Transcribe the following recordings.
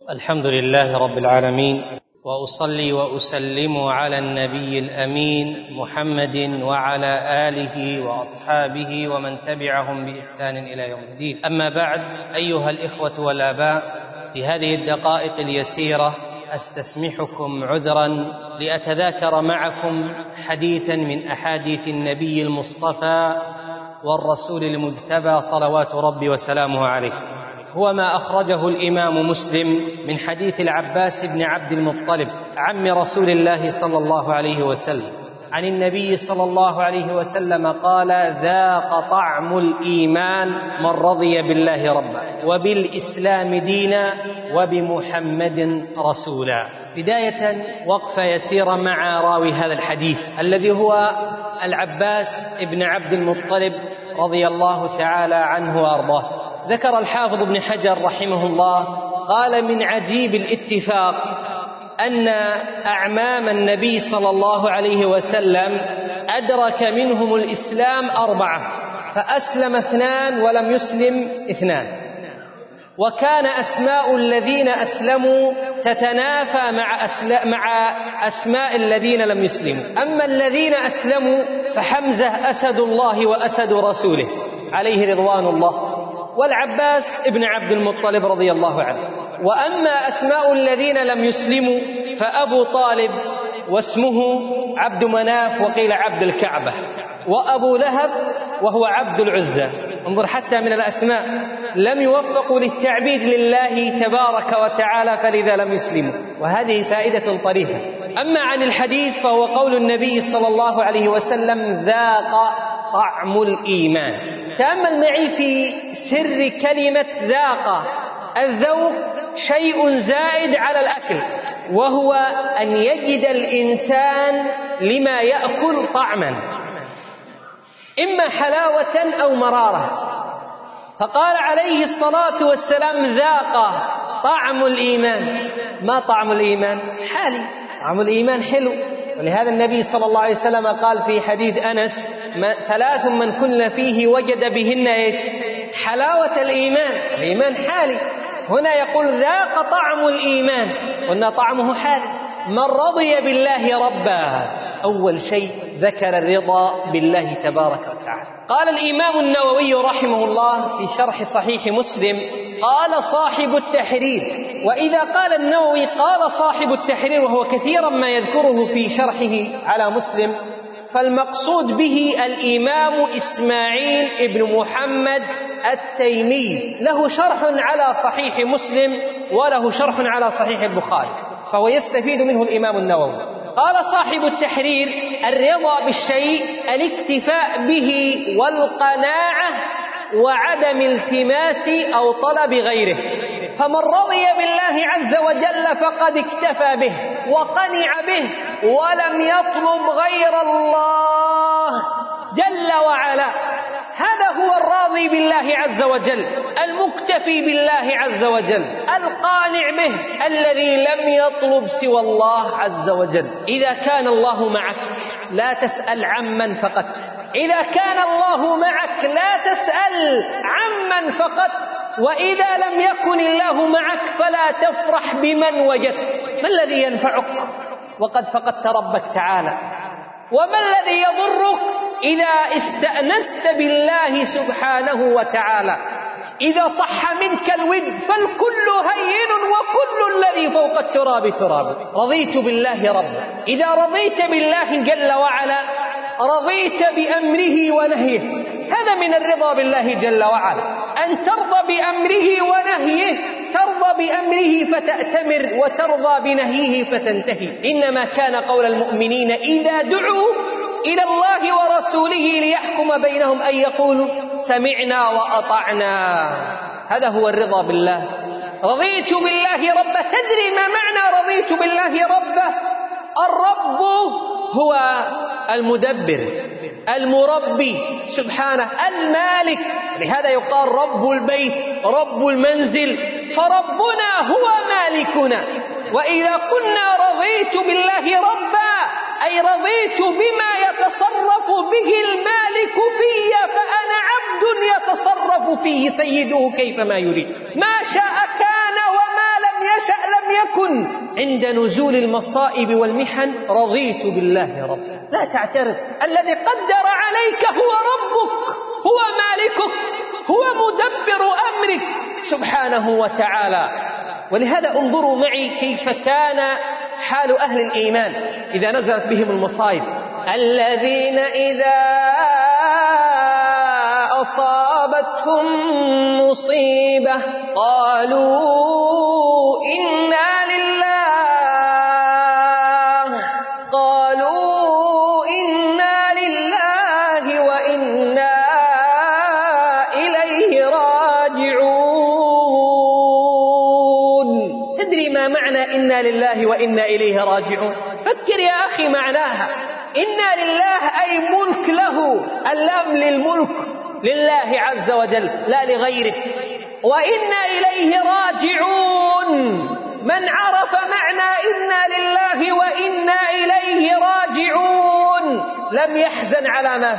الحمد لله رب العالمين، وأصلي وأسلم على النبي الأمين محمد وعلى آله وأصحابه ومن تبعهم بإحسان إلى يوم الدين. أما بعد، أيها الإخوة والآباء، في هذه الدقائق اليسيرة أستسمحكم عذرا لأتذاكر معكم حديثا من أحاديث النبي المصطفى والرسول المجتبى صلوات ربي وسلامه عليه. هو ما أخرجه الإمام مسلم من حديث العباس بن عبد المطلب عم رسول الله صلى الله عليه وسلم عن النبي صلى الله عليه وسلم قال: ذاق طعم الإيمان من رضي بالله ربا وبالإسلام دينا وبمحمد رسولا. بداية وقفة يسيرة مع راوي هذا الحديث الذي هو العباس بن عبد المطلب رضي الله تعالى عنه وأرضاه. ذكر الحافظ ابن حجر رحمه الله قال: من عجيب الاتفاق أن أعمام النبي صلى الله عليه وسلم أدرك منهم الإسلام 4، فأسلم 2 ولم يسلم 2، وكان أسماء الذين أسلموا تتنافى مع أسماء الذين لم يسلموا. أما الذين أسلموا فحمزة أسد الله وأسد رسوله عليه رضوان الله، والعباس ابن عبد المطلب رضي الله عنه. وأما أسماء الذين لم يسلموا فأبو طالب واسمه عبد مناف وقيل عبد الكعبة، وأبو لهب وهو عبد العزى. انظر، حتى من الأسماء لم يوفقوا للتعبيد لله تبارك وتعالى فلذا لم يسلموا، وهذه فائدة طريفة. أما عن الحديث فهو قول النبي صلى الله عليه وسلم: ذاق طعم الإيمان. تأمل معي في سر كلمة ذاق. الذوق شيء زائد على الأكل، وهو أن يجد الإنسان لما يأكل طعما، إما حلاوة أو مرارة. فقال عليه الصلاة والسلام: ذاق طعم الإيمان. ما طعم الإيمان؟ حالي. طعم الإيمان حلو. ولهذا النبي صلى الله عليه وسلم قال في حديث أنس: 3 من كن فيه وجد بهن إيش؟ حلاوة الإيمان. الإيمان حالي. هنا يقول: ذاق طعم الإيمان، قلنا طعمه حالي. من رضي بالله ربا، أول شيء ذكر الرضا بالله تبارك وتعالى. قال الإمام النووي رحمه الله في شرح صحيح مسلم: قال صاحب التحرير. وإذا قال النووي قال صاحب التحرير وهو كثيرا ما يذكره في شرحه على مسلم، فالمقصود به الإمام إسماعيل ابن محمد التيمي، له شرح على صحيح مسلم وله شرح على صحيح البخاري، فهو يستفيد منه الإمام النووي. قال صاحب التحرير: الرضا بالشيء الاكتفاء به والقناعة وعدم التماس أو طلب غيره. فمن رضي بالله عز وجل فقد اكتفى به وقنع به ولم يطلب غير الله جل وعلا. هذا هو الراضي بالله عز وجل، المكتفي بالله عز وجل، القانع به، الذي لم يطلب سوى الله عز وجل. إذا كان الله معك لا تسأل عمن فقدت، إذا كان الله معك لا تسأل عمن فقدت، وإذا لم يكن الله معك فلا تفرح بمن وجدت. ما الذي ينفعك وقد فقدت ربك تعالى؟ وما الذي يضرك إذا استأنست بالله سبحانه وتعالى؟ إذا صح منك الود فالكل هين وكل الذي فوق التراب تراب. رضيت بالله ربا. إذا رضيت بالله جل وعلا رضيت بأمره ونهيه. هذا من الرضا بالله جل وعلا، أن ترضى بأمره ونهيه، ترضى بأمره فتأتمر وترضى بنهيه فتنتهي. إنما كان قول المؤمنين إذا دعوا إلى الله ورسوله ليحكم بينهم أن يقولوا سمعنا وأطعنا. هذا هو الرضا بالله. رضيت بالله ربا. تدري ما معنى رضيت بالله ربا؟ الرب هو المدبر، المربي سبحانه، المالك. لهذا يقال رب البيت، رب المنزل، فربنا هو مالكنا. وإذا قلنا رضيت بالله ربا أي رضيت بما يتصرف به المالك في، فأنا عبد يتصرف فيه سيده كيفما يريد. ما شاء كان وما لم يشأ عند نزول المصائب والمحن رضيت بالله ربا. لا تعترض، الذي قدر عليك هو ربك، هو مالكك، هو مدبر أمرك سبحانه وتعالى. ولهذا انظروا معي كيف كان حال أهل الإيمان إذا نزلت بهم المصائب. الذين إذا أصابتهم مصيبة قالوا إنا لله وإنا إليه راجعون. تدري ما معنى إنا لله وإنا إليه راجعون؟ فكر يا أخي معناها. إنا لله أي ملك له، اللام للملك لله عز وجل لا لغيره. وإنا إليه راجعون، من عرف معنى إنا لله وإنا إليه راجعون لم يحزن على ما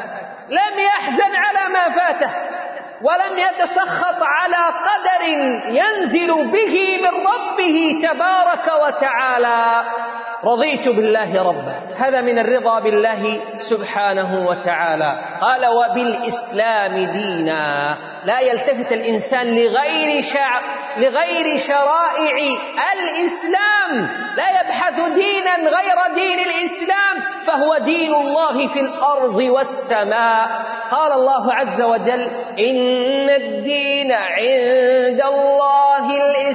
فاته، ولم يتسخط على قدر ينزل به من ربه تبارك وتعالى. رضيت بالله ربا، هذا من الرضا بالله سبحانه وتعالى. قال وبالإسلام دينا، لا يلتفت الإنسان لغير شرائع الإسلام، لا يبحث دينا غير دين الإسلام، فهو دين الله في الأرض والسماء. قال الله عز وجل إن الدين عند الله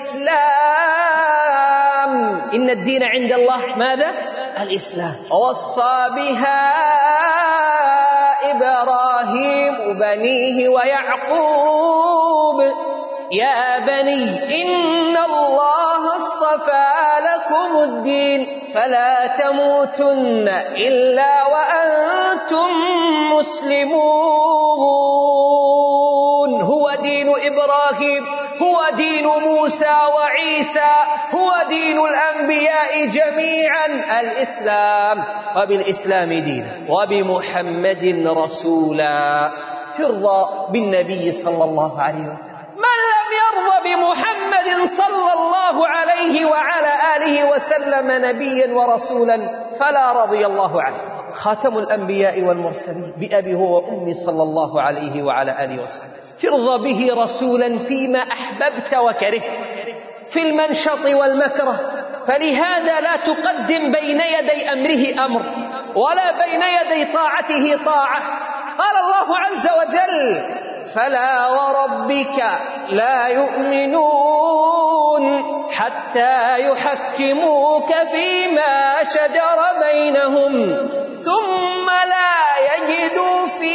الإسلام. إن الدين عند الله ماذا؟ الإسلام. ووصى بها إبراهيم بنيه ويعقوب يا بني إن الله اصطفى لكم الدين فلا تموتن إلا وأنتم مسلمون. هو دين إبراهيم، هو دين موسى وعيسى، هو دين الأنبياء جميعا الإسلام. وبالإسلام دينا وبمحمد رسولا. ترضى بالنبي صلى الله عليه وسلم. من لم يرضى بمحمد صلى الله عليه وعلى آله وسلم نبيا ورسولا فلا رضي الله عنه. خاتم الأنبياء والمرسلين بأبي هو وأمي صلى الله عليه وعلى آله وسلم. ترضى به رسولا فيما أحببت وكرهت، في المنشط والمكره، فلهذا لا تقدم بين يدي أمره أمر ولا بين يدي طاعته طاعة. قال الله عز وجل فلا وربك لا يؤمنون حتى يحكموك فيما شجر بينهم ثم لا يجدوا في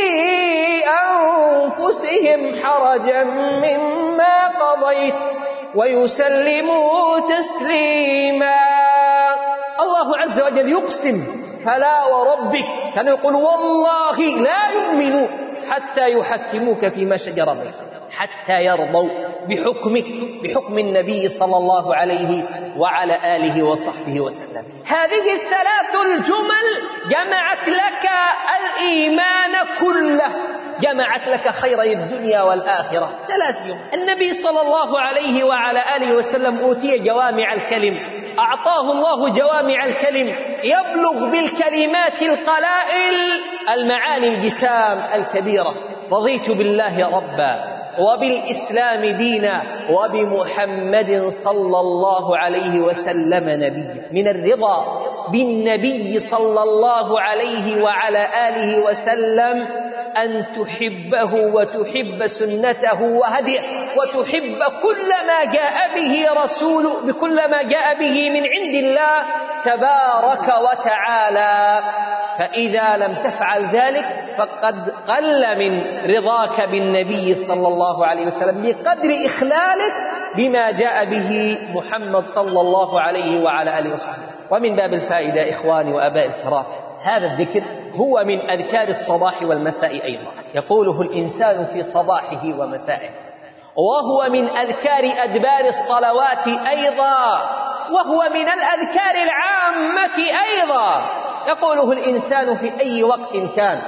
أنفسهم حرجا مما قضيت ويسلموا تسليما. الله عز وجل يقسم فلا وربك، كان يقول والله لا يؤمنون حتى يحكموك فيما شجر بينهم، حتى يرضوا بحكمك، بحكم النبي صلى الله عليه وعلى آله وصحبه وسلم. هذه الثلاث الجمل جمعت لك الإيمان كله، جمعت لك خيري الدنيا والآخرة. ثلاث جمل. النبي صلى الله عليه وعلى آله وسلم أوتي جوامع الكلم، أعطاه الله جوامع الكلم، يبلغ بالكلمات القلائل المعاني الجسام الكبيرة. رضيت بالله ربا وبالإسلام دينا وبمحمد صلى الله عليه وسلم نبيا. من الرضا بالنبي صلى الله عليه وعلى آله وسلم أن تحبه وتحب سنته وهديه وتحب كل ما جاء به رسوله، بكل ما جاء به من عند الله تبارك وتعالى. فإذا لم تفعل ذلك فقد قل من رضاك بالنبي صلى الله عليه وسلم بقدر إخلالك بما جاء به محمد صلى الله عليه وعلى آله وسلم. ومن باب الفائدة إخواني وأباء الكرام، هذا الذكر هو من أذكار الصباح والمساء أيضا، يقوله الإنسان في صباحه ومسائه، وهو من أذكار أدبار الصلوات أيضا، وهو من الأذكار العامة أيضا، يقوله الإنسان في أي وقت كان،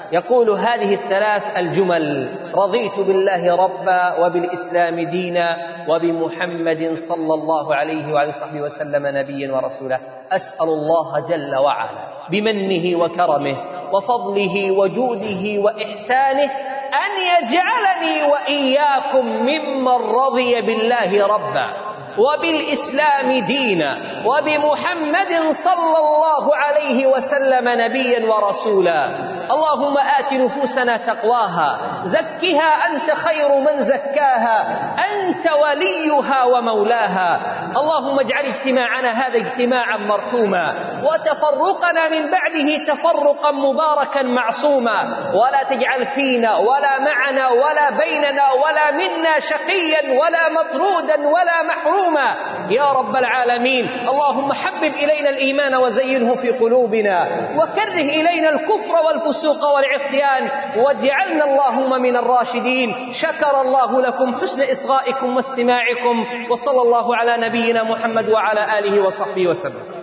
يقول هذه الثلاث الجمل: رضيت بالله ربا وبالإسلام دينا وبمحمد صلى الله عليه وعلى صحبه وسلم نبيا ورسولا. أسأل الله جل وعلا بمنه وكرمه وفضله وجوده وإحسانه أن يجعلني وإياكم ممن رضي بالله ربا وبالإسلام دينا وبمحمد صلى الله عليه وسلم نبيا ورسولا. اللهم آت نفوسنا تقواها، زكها أنت خير من زكاها، أنت وليها ومولاها. اللهم اجعل اجتماعنا هذا اجتماعا مرحوما، وتفرقنا من بعده تفرقا مباركا معصوما، ولا تجعل فينا ولا معنا ولا بيننا ولا منا شقيا ولا مطرودا ولا محروما يا رب العالمين. اللهم حبب إلينا الإيمان وزينه في قلوبنا، وكره إلينا الكفر والفسوق والعصيان، واجعلنا اللهم من الراشدين. شكر الله لكم حسن إصغائكم واستماعكم، وصلى الله على نبينا محمد وعلى آله وصحبه وسلم.